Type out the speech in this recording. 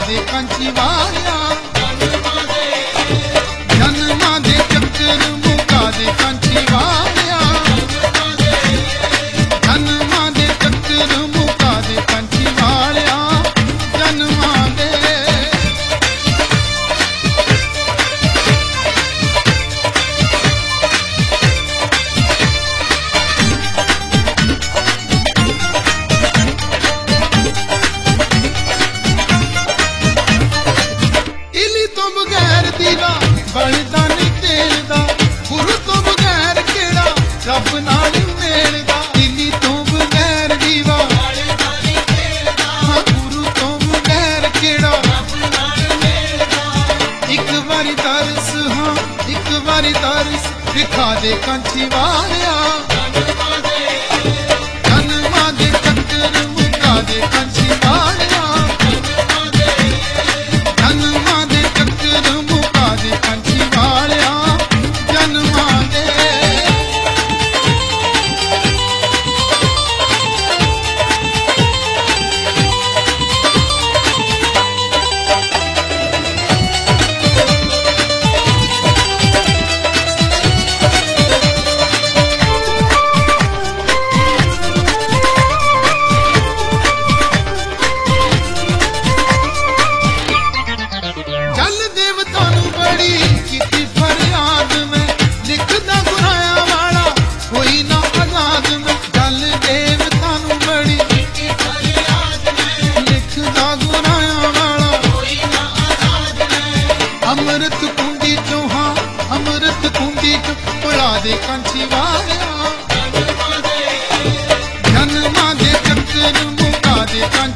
ਦੇ ਕਾਂਚੀ ਵਾਲਿਆ ਜਨਮਾਂ ਦੇ ਚੱਕਰ ਮੁਕਾ ਦੇ ਕਾਂਚੀ ਵਾਲਿਆ ਜਨਮਾਂ ਦੇ ਚੱਕਰ ਮੁਕਾ ਦੇ ਕਾਂਚੀ ਵਾਲਿਆ ਜਨਮਾਂ ਦੇ ਬਣਦਾ ਨੀ ਤੇਲ ਦਾ ਗੁਰੂ ਤੋਂ ਬਗੈਰ ਕਿਹੜਾ ਰੱਬ ਨਾਲ ਮਿਲਦਾ ਦਿੱਲੀ ਤੋਂ ਬਗੈਰ ਦੀਵਾ ਬਣਦਾ ਨੀ ਤੇਲ ਦਾ ਗੁਰੂ ਤੋਂ ਬਗੈਰ ਕਿਹੜਾ ਰੱਬ ਨਾਲ ਮਿਲਦਾ ਇੱਕ ਵਾਰੀ ਤਰਸ ਇੱਕ ਵਾਰੀ ਤਰਸ ਦਿਖਾ ਦੇ ਕਾਂਚੀ ਵਾਲਿਆ ਜਨਮਾਂ ਦੇ ਚੱਕਰ ਮੁਕਾ ਦੇ ਕਾਂਚੀ ਵਾਲਿਆ ਜਨਮਾਂ ਦੇ ਚੱਕਰ ਮੁਕਾ ਦੇ ਕਾਂਚੀ ਵਾਲਿਆ ਜਨਮਾਂ ਦੇ ਜਲ ਦੇਵਤਾ ਨੂੰ ਬੜੀ ਕੀਤੀ ਫਰਿਆਦ ਮੈਂ ਲਿਖਦਾ ਗੁਨਾਹਾਂ ਵਾਲਾ ਹੋਈ ਨਾ ਆਜ਼ਾਦ ਮੈਂ ਜਲ ਦੇਵਤਾ ਨੂੰ ਬੜੀ ਕੀਤੀ ਫਰਿਆਦ ਮੈਂ ਲਿਖਦਾ ਗੁਨਾਹਾਂ ਵਾਲਾ ਹੋਈ ਨਾ ਆਜ਼ਾਦ ਮੈਂ ਅੰਮ੍ਰਿਤ ਕੁੰਡੀ ਚੋਂ ਅੰਮ੍ਰਿਤ ਕੁੰਡੀ ਚ ਪੁਲਾ ਦੇ ਕਾਂਚੀ ਵਾਲਿਆ ਜਨਮਾਂ ਦੇ ਚੱਕਰ ਮੁਕਾ ਦੇ ਕਾਂਚੀ